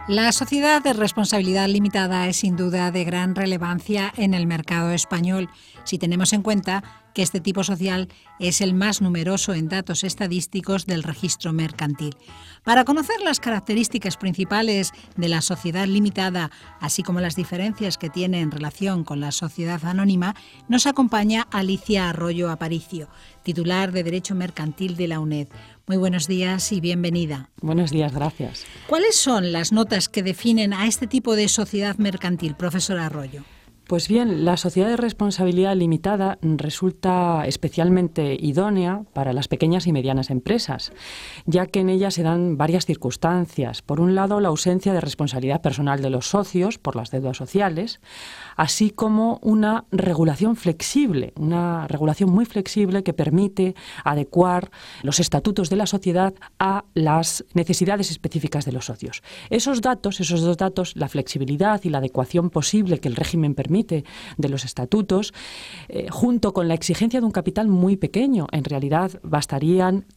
La sociedad de responsabilidad limitada es sin duda de gran relevancia en el mercado español, si tenemos en cuenta que este tipo social es el más numeroso en datos estadísticos del registro mercantil. Para conocer las características principales de la sociedad limitada, así como las diferencias que tiene en relación con la sociedad anónima, nos acompaña Alicia Arroyo Aparicio, titular de Derecho Mercantil de la UNED. Muy buenos días y bienvenida. Buenos días, gracias. ¿Cuáles son las notas que definen a este tipo de sociedad mercantil, profesora Arroyo? Pues bien, la sociedad de responsabilidad limitada resulta especialmente idónea para las pequeñas y medianas empresas, ya que en ella se dan varias circunstancias. Por un lado, la ausencia de responsabilidad personal de los socios por las deudas sociales, así como una regulación flexible, una regulación muy flexible que permite adecuar los estatutos de la sociedad a las necesidades específicas de los socios. Esos dos datos, la flexibilidad y la adecuación posible que el régimen permite de los estatutos, junto con la exigencia de un capital muy pequeño. En realidad bastarían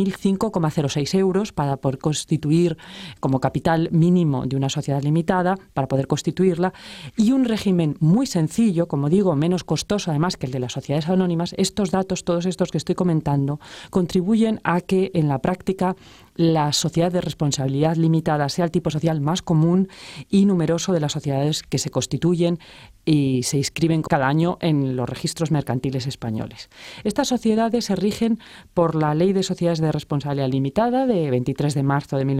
3.005,06 euros para poder constituir como capital mínimo de una sociedad limitada, para poder constituirla, y un régimen muy sencillo, como digo, menos costoso además que el de las sociedades anónimas. Estos datos, todos estos que estoy comentando, contribuyen a que en la práctica la sociedad de responsabilidad limitada sea el tipo social más común y numeroso de las sociedades que se constituyen y se inscriben cada año en los registros mercantiles españoles. Estas sociedades se rigen por la Ley de Sociedades de Responsabilidad Limitada de 23 de marzo de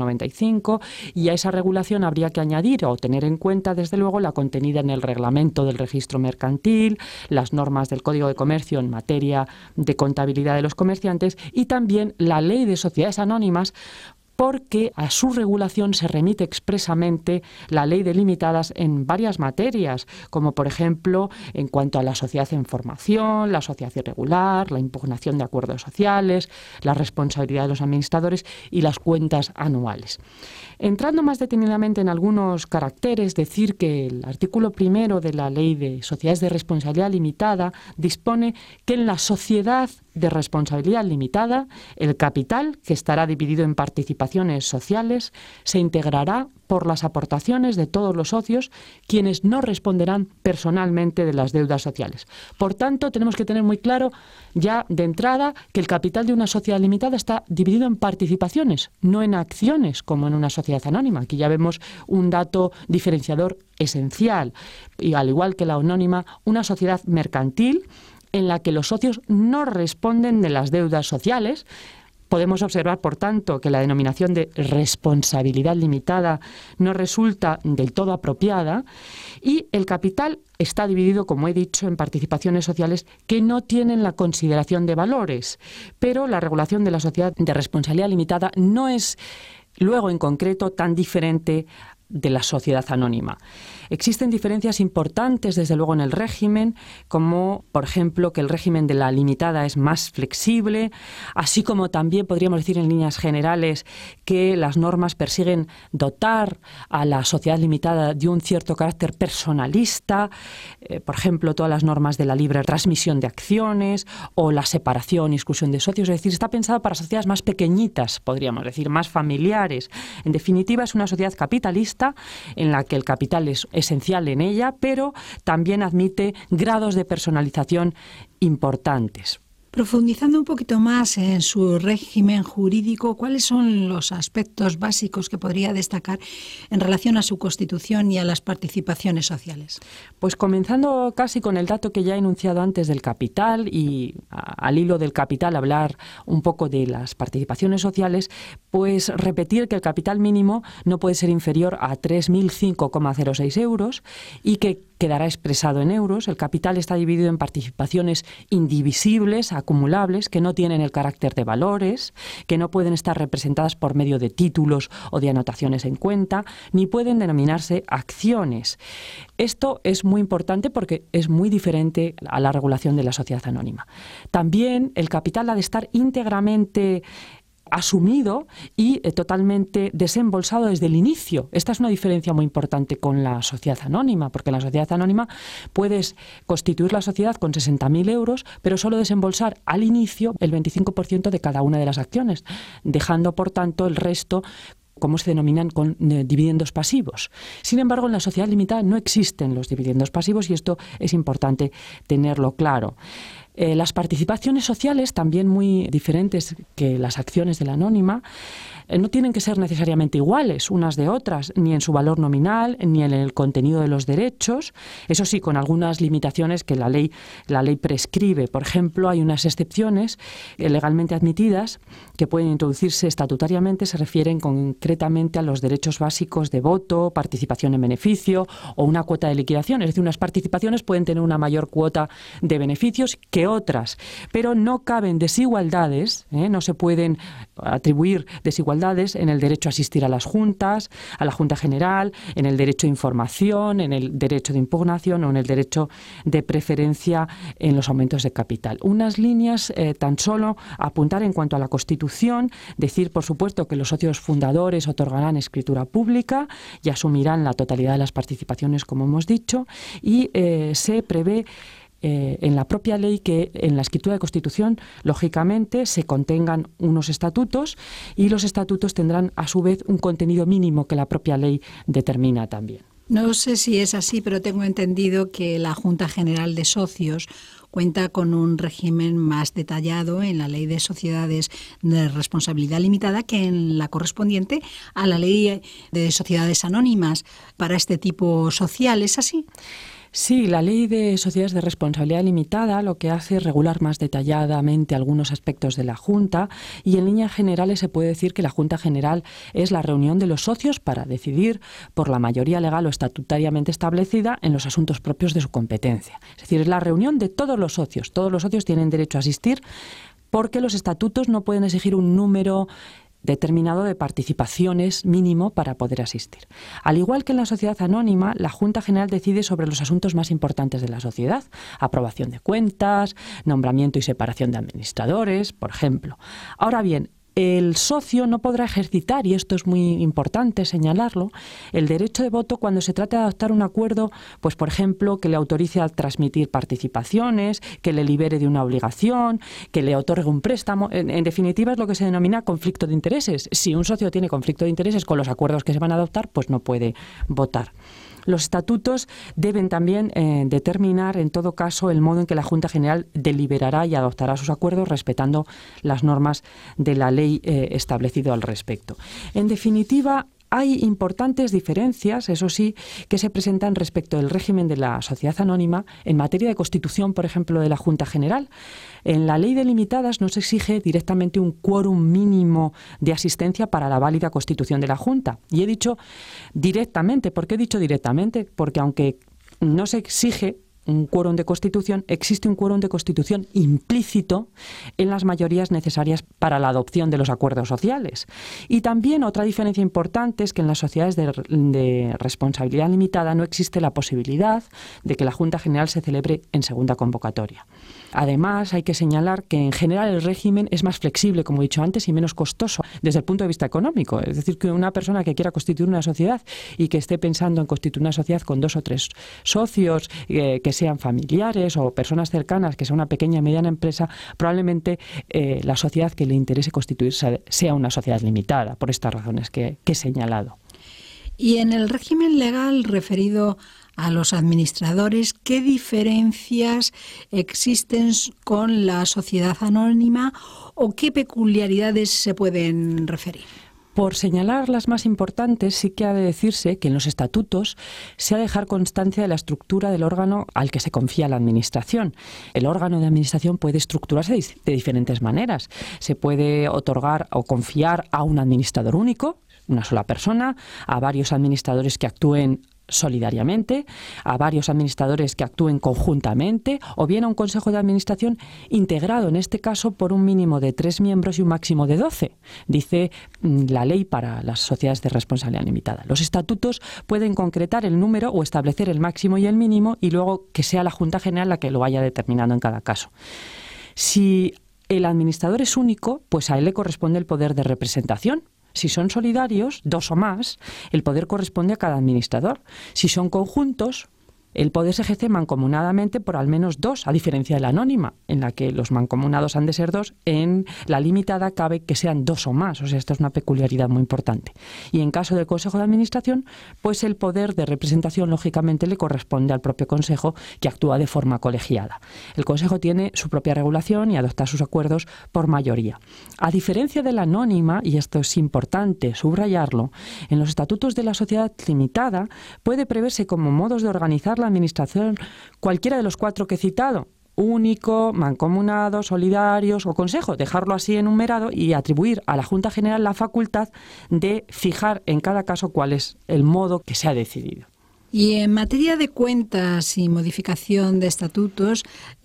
1995 y a esa regulación habría que añadir o tener en cuenta, desde luego, la contenida en el reglamento del registro mercantil, las normas del Código de Comercio en materia de contabilidad de los comerciantes y también la Ley de Sociedades Anónimas, porque a su regulación se remite expresamente la ley de limitadas en varias materias, como por ejemplo en cuanto a la sociedad en formación, la sociedad irregular, la impugnación de acuerdos sociales, la responsabilidad de los administradores y las cuentas anuales. Entrando más detenidamente en algunos caracteres, decir que el artículo 1 de la Ley de Sociedades de Responsabilidad Limitada dispone que en la sociedad de responsabilidad limitada, el capital, que estará dividido en participaciones sociales, se integrará por las aportaciones de todos los socios, quienes no responderán personalmente de las deudas sociales. Por tanto, tenemos que tener muy claro ya de entrada que el capital de una sociedad limitada está dividido en participaciones, no en acciones, como en una sociedad anónima. Aquí ya vemos un dato diferenciador esencial. Y al igual que la anónima, una sociedad mercantil en la que los socios no responden de las deudas sociales. Podemos observar, por tanto, que la denominación de responsabilidad limitada no resulta del todo apropiada y el capital está dividido, como he dicho, en participaciones sociales que no tienen la consideración de valores. Pero la regulación de la sociedad de responsabilidad limitada no es, luego en concreto, tan diferente de la sociedad anónima. Existen diferencias importantes, desde luego, en el régimen, como, por ejemplo, que el régimen de la limitada es más flexible, así como también podríamos decir en líneas generales que las normas persiguen dotar a la sociedad limitada de un cierto carácter personalista, por ejemplo, todas las normas de la libre transmisión de acciones o la separación y exclusión de socios. Es decir, está pensada para sociedades más pequeñitas, podríamos decir, más familiares. En definitiva, es una sociedad capitalista en la que el capital es esencial en ella, pero también admite grados de personalización importantes. Profundizando un poquito más en su régimen jurídico, ¿cuáles son los aspectos básicos que podría destacar en relación a su constitución y a las participaciones sociales? Pues comenzando casi con el dato que ya he enunciado antes del capital y al hilo del capital hablar un poco de las participaciones sociales, pues repetir que el capital mínimo no puede ser inferior a 3.005,06 euros y que quedará expresado en euros. El capital está dividido en participaciones indivisibles, acumulables, que no tienen el carácter de valores, que no pueden estar representadas por medio de títulos o de anotaciones en cuenta, ni pueden denominarse acciones. Esto es muy importante porque es muy diferente a la regulación de la sociedad anónima. También el capital ha de estar íntegramente asumido y totalmente desembolsado desde el inicio. Esta es una diferencia muy importante con la sociedad anónima, porque en la sociedad anónima puedes constituir la sociedad con 60.000 euros, pero solo desembolsar al inicio el 25% de cada una de las acciones, dejando, por tanto, el resto cómo se denominan con dividendos pasivos. Sin embargo, en la sociedad limitada no existen los dividendos pasivos y esto es importante tenerlo claro. Las participaciones sociales, también muy diferentes que las acciones de la anónima, no tienen que ser necesariamente iguales unas de otras, ni en su valor nominal, ni en el contenido de los derechos. Eso sí, con algunas limitaciones que la ley prescribe. Por ejemplo, hay unas excepciones legalmente admitidas que pueden introducirse estatutariamente, se refieren concretamente a los derechos básicos de voto, participación en beneficio o una cuota de liquidación. Es decir, unas participaciones pueden tener una mayor cuota de beneficios que otras, pero no caben desigualdades, no se pueden atribuir desigualdades en el derecho a asistir a las juntas, a la Junta General, en el derecho a información, en el derecho de impugnación o en el derecho de preferencia en los aumentos de capital. Unas líneas tan solo apuntar en cuanto a la Constitución, decir, por supuesto, que los socios fundadores otorgarán escritura pública y asumirán la totalidad de las participaciones, como hemos dicho, y se prevé en la propia ley que en la escritura de Constitución, lógicamente, se contengan unos estatutos y los estatutos tendrán, a su vez, un contenido mínimo que la propia ley determina también. No sé si es así, pero tengo entendido que la Junta General de Socios cuenta con un régimen más detallado en la Ley de Sociedades de Responsabilidad Limitada que en la correspondiente a la Ley de Sociedades Anónimas para este tipo social. ¿Es así? Sí, la Ley de Sociedades de Responsabilidad Limitada lo que hace es regular más detalladamente algunos aspectos de la Junta y en líneas generales se puede decir que la Junta General es la reunión de los socios para decidir por la mayoría legal o estatutariamente establecida en los asuntos propios de su competencia. Es decir, es la reunión de todos los socios. Todos los socios tienen derecho a asistir porque los estatutos no pueden exigir un número determinado de participaciones mínimo para poder asistir. Al igual que en la sociedad anónima, la Junta General decide sobre los asuntos más importantes de la sociedad, aprobación de cuentas, nombramiento y separación de administradores, por ejemplo. Ahora bien, el socio no podrá ejercitar, y esto es muy importante señalarlo, el derecho de voto cuando se trata de adoptar un acuerdo, pues por ejemplo, que le autorice a transmitir participaciones, que le libere de una obligación, que le otorgue un préstamo. En definitiva, es lo que se denomina conflicto de intereses. Si un socio tiene conflicto de intereses con los acuerdos que se van a adoptar, pues no puede votar. Los estatutos deben también determinar, en todo caso, el modo en que la Junta General deliberará y adoptará sus acuerdos, respetando las normas de la ley establecido al respecto. En definitiva, hay importantes diferencias, eso sí, que se presentan respecto del régimen de la sociedad anónima en materia de constitución, por ejemplo, de la Junta General. En la ley de limitadas no se exige directamente un quórum mínimo de asistencia para la válida constitución de la Junta. Y he dicho directamente. ¿Por qué he dicho directamente? Porque aunque no se exige un quórum de constitución, existe un quórum de constitución implícito en las mayorías necesarias para la adopción de los acuerdos sociales. Y también otra diferencia importante es que en las sociedades de responsabilidad limitada no existe la posibilidad de que la Junta General se celebre en segunda convocatoria. Además, hay que señalar que en general el régimen es más flexible, como he dicho antes, y menos costoso desde el punto de vista económico. Es decir, que una persona que quiera constituir una sociedad y que esté pensando en constituir una sociedad con 2 o 3 socios, que sean familiares o personas cercanas, que sea una pequeña y mediana empresa, probablemente la sociedad que le interese constituir sea una sociedad limitada, por estas razones que he señalado. Y en el régimen legal referido a los administradores, ¿qué diferencias existen con la sociedad anónima o qué peculiaridades se pueden referir? Por señalar las más importantes, sí que ha de decirse que en los estatutos se ha de dejar constancia de la estructura del órgano al que se confía la administración. El órgano de administración puede estructurarse de diferentes maneras. Se puede otorgar o confiar a un administrador único, una sola persona, a varios administradores que actúen solidariamente, a varios administradores que actúen conjuntamente, o bien a un consejo de administración integrado, en este caso, por un mínimo de 3 miembros y un máximo de 12, dice la ley para las sociedades de responsabilidad limitada. Los estatutos pueden concretar el número o establecer el máximo y el mínimo y luego que sea la Junta General la que lo vaya determinando en cada caso. Si el administrador es único, pues a él le corresponde el poder de representación. Si son solidarios, 2 o más, el poder corresponde a cada administrador. Si son conjuntos, El poder se ejerce mancomunadamente por al menos 2, a diferencia de la anónima, en la que los mancomunados han de ser 2, en la limitada cabe que sean 2 o más, o sea, esto es una peculiaridad muy importante. Y en caso del Consejo de Administración, pues el poder de representación, lógicamente, le corresponde al propio Consejo, que actúa de forma colegiada. El Consejo tiene su propia regulación y adopta sus acuerdos por mayoría. A diferencia de la anónima, y esto es importante subrayarlo, en los estatutos de la sociedad limitada puede preverse como modos de organizar la administración cualquiera de los 4 que he citado: único, mancomunado, solidarios o consejo, dejarlo así enumerado y atribuir a la Junta General la facultad de fijar en cada caso cuál es el modo que se ha decidido. Y en materia de cuentas y modificación de estatutos,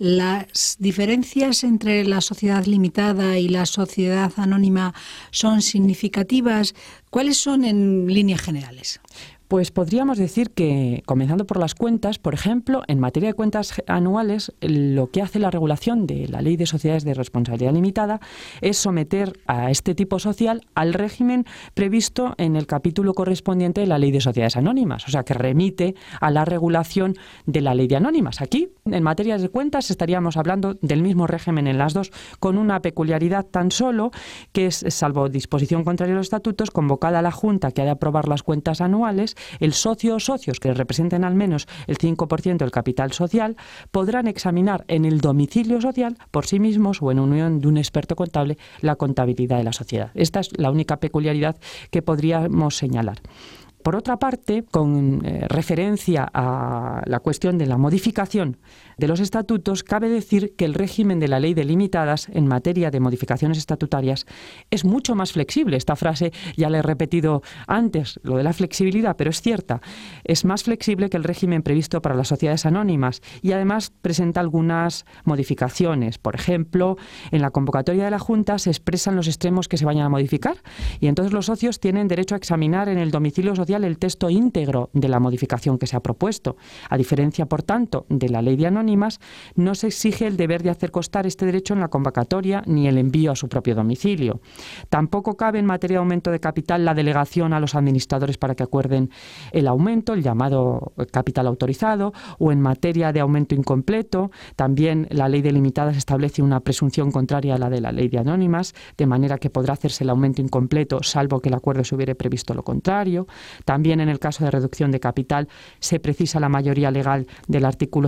¿las diferencias entre la sociedad limitada y la sociedad anónima son significativas? ¿Cuáles son en líneas generales? Pues podríamos decir que, comenzando por las cuentas, por ejemplo, en materia de cuentas anuales, lo que hace la regulación de la Ley de Sociedades de Responsabilidad Limitada es someter a este tipo social al régimen previsto en el capítulo correspondiente de la Ley de Sociedades Anónimas, o sea, que remite a la regulación de la Ley de Anónimas. Aquí, en materia de cuentas, estaríamos hablando del mismo régimen en las dos, con una peculiaridad tan solo que es, salvo disposición contraria a los estatutos, convocada a la Junta que ha de aprobar las cuentas anuales, el socio o socios que representen al menos el 5% del capital social podrán examinar en el domicilio social por sí mismos o en unión de un experto contable la contabilidad de la sociedad. Esta es la única peculiaridad que podríamos señalar. Por otra parte, con referencia a la cuestión de la modificación de los estatutos, cabe decir que el régimen de la Ley de Limitadas en materia de modificaciones estatutarias es mucho más flexible. Esta frase ya la he repetido antes, lo de la flexibilidad, pero es cierta. Es más flexible que el régimen previsto para las sociedades anónimas y además presenta algunas modificaciones. Por ejemplo, en la convocatoria de la Junta se expresan los extremos que se vayan a modificar y entonces los socios tienen derecho a examinar en el domicilio social el texto íntegro de la modificación que se ha propuesto. A diferencia, por tanto, de la Ley de Anónimas, no se exige el deber de hacer constar este derecho en la convocatoria ni el envío a su propio domicilio. Tampoco cabe en materia de aumento de capital la delegación a los administradores para que acuerden el aumento, el llamado capital autorizado, o en materia de aumento incompleto, también la Ley de Limitadas establece una presunción contraria a la de la Ley de Anónimas, de manera que podrá hacerse el aumento incompleto salvo que el acuerdo se hubiere previsto lo contrario. También en el caso de reducción de capital se precisa la mayoría legal del artículo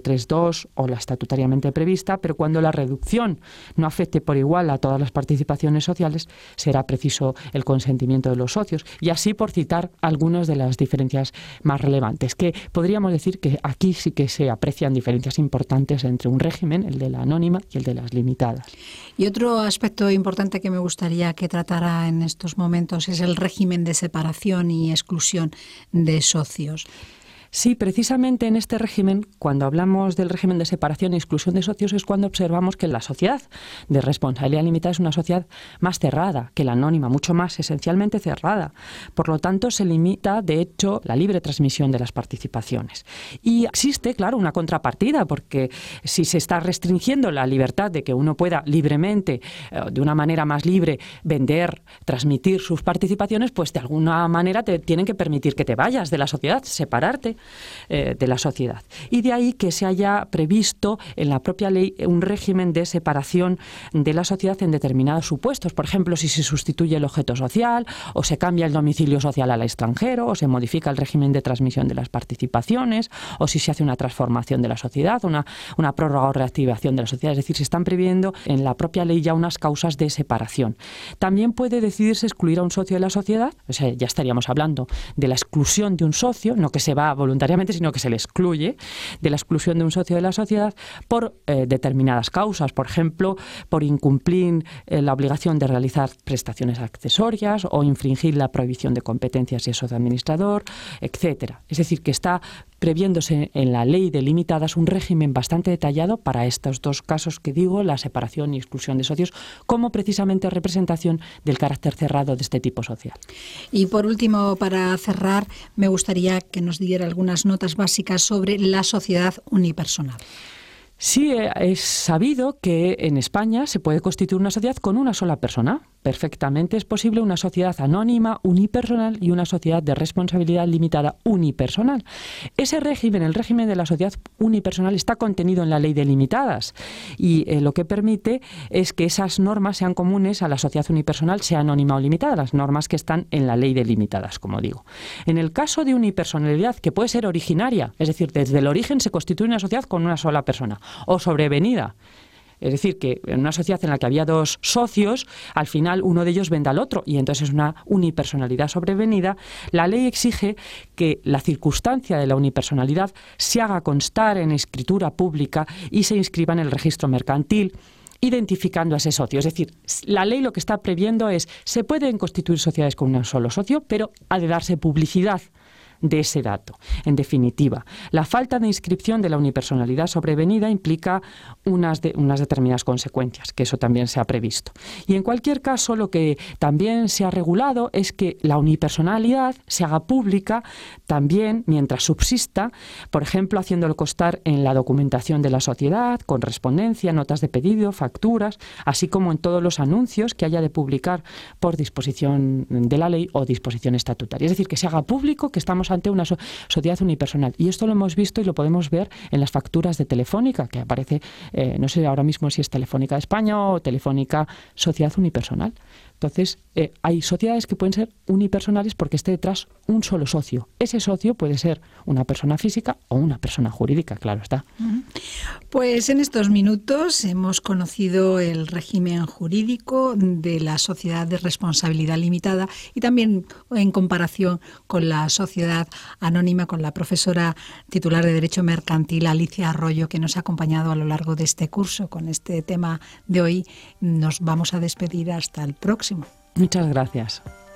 53.2 o la estatutariamente prevista, pero cuando la reducción no afecte por igual a todas las participaciones sociales, será preciso el consentimiento de los socios. Y así por citar algunas de las diferencias más relevantes, que podríamos decir que aquí sí que se aprecian diferencias importantes entre un régimen, el de la anónima, y el de las limitadas. Y otro aspecto importante que me gustaría que tratara en estos momentos es el régimen de separación y exclusión de socios. Sí, precisamente en este régimen, cuando hablamos del régimen de separación y exclusión de socios, es cuando observamos que la sociedad de responsabilidad limitada es una sociedad más cerrada que la anónima, mucho más esencialmente cerrada. Por lo tanto, se limita, de hecho, la libre transmisión de las participaciones. Y existe, claro, una contrapartida, porque si se está restringiendo la libertad de que uno pueda libremente, de una manera más libre, vender, transmitir sus participaciones, pues de alguna manera te tienen que permitir que te vayas de la sociedad, separarte de la sociedad. Y de ahí que se haya previsto en la propia ley un régimen de separación de la sociedad en determinados supuestos. Por ejemplo, si se sustituye el objeto social, o se cambia el domicilio social al extranjero, o se modifica el régimen de transmisión de las participaciones, o si se hace una transformación de la sociedad, una prórroga o reactivación de la sociedad. Es decir, se están previendo en la propia ley ya unas causas de separación. También puede decidirse excluir a un socio de la sociedad, o sea, ya estaríamos hablando de la exclusión de un socio, no que se va voluntariamente, sino que se le excluye de la exclusión de un socio de la sociedad por determinadas causas, por ejemplo, por incumplir la obligación de realizar prestaciones accesorias o infringir la prohibición de competencias si es socio administrador, etcétera. Es decir, que está previéndose en la ley de limitadas un régimen bastante detallado para estos dos casos que digo, la separación y exclusión de socios, como precisamente representación del carácter cerrado de este tipo social. Y por último, para cerrar, me gustaría que nos diera algunas notas básicas sobre la sociedad unipersonal. Sí, es sabido que en España se puede constituir una sociedad con una sola persona. perfectamente es posible una sociedad anónima unipersonal y una sociedad de responsabilidad limitada unipersonal. Ese régimen, el régimen de la sociedad unipersonal, está contenido en la ley de limitadas y lo que permite es que esas normas sean comunes a la sociedad unipersonal, sea anónima o limitada, las normas que están en la ley de limitadas, como digo. En el caso de unipersonalidad, que puede ser originaria, es decir, desde el origen se constituye una sociedad con una sola persona, o sobrevenida, es decir, que en una sociedad en la que había dos socios, al final uno de ellos vende al otro y entonces es una unipersonalidad sobrevenida. La ley exige que la circunstancia de la unipersonalidad se haga constar en escritura pública y se inscriba en el registro mercantil, identificando a ese socio. Es decir, la ley lo que está previendo es, se pueden constituir sociedades con un solo socio, pero ha de darse publicidad de ese dato. En definitiva, la falta de inscripción de la unipersonalidad sobrevenida implica unas determinadas consecuencias, que eso también se ha previsto. Y en cualquier caso, lo que también se ha regulado es que la unipersonalidad se haga pública también mientras subsista, por ejemplo, haciéndolo constar en la documentación de la sociedad, correspondencia, notas de pedido, facturas, así como en todos los anuncios que haya de publicar por disposición de la ley o disposición estatutaria. Es decir, que se haga público que estamos ante una sociedad unipersonal. Y esto lo hemos visto y lo podemos ver en las facturas de Telefónica, que aparece, no sé ahora mismo si es Telefónica de España o Telefónica Sociedad Unipersonal. Entonces, hay sociedades que pueden ser unipersonales porque esté detrás un solo socio. Ese socio puede ser una persona física o una persona jurídica, claro está. Pues en estos minutos hemos conocido el régimen jurídico de la sociedad de responsabilidad limitada y también en comparación con la sociedad anónima, con la profesora titular de Derecho Mercantil, Alicia Arroyo, que nos ha acompañado a lo largo de este curso. Con este tema de hoy nos vamos a despedir hasta el próximo. Muchas gracias.